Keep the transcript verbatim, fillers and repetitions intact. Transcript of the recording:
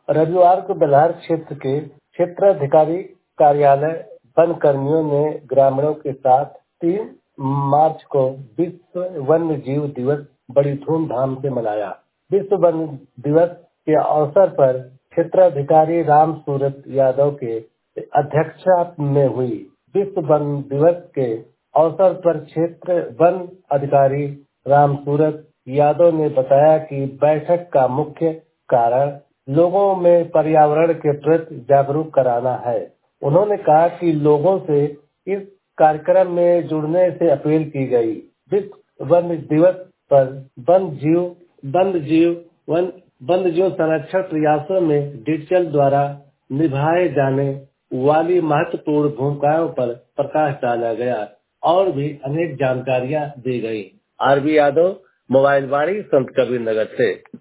रविवार को बेलहर क्षेत्र के क्षेत्राधिकारी कार्यालय वन कर्मियों ने ग्रामीणों के साथ तीन मार्च को विश्व वन्य जीव दिवस बड़ी धूमधाम से मनाया। विश्व वन्य दिवस के अवसर पर क्षेत्राधिकारी राम सूरत यादव के अध्यक्षता में हुई विश्व वन दिवस के अवसर पर क्षेत्र वन अधिकारी राम सूरत यादव ने बताया कि बैठक का मुख्य कारण लोगों में पर्यावरण के प्रति जागरूक कराना है। उन्होंने कहा कि लोगों से इस कार्यक्रम में जुड़ने से अपील की गई। विश्व वन दिवस पर वन जीव वन जीव वन वन जीव संरक्षण प्रयासों में डिजिटल द्वारा निभाए जाने वाली महत्वपूर्ण भूमिकाओं पर प्रकाश डाला गया और भी अनेक जानकारियां दी गई। R B Yadav, mobile Vaani, Sant Kabir नगर से।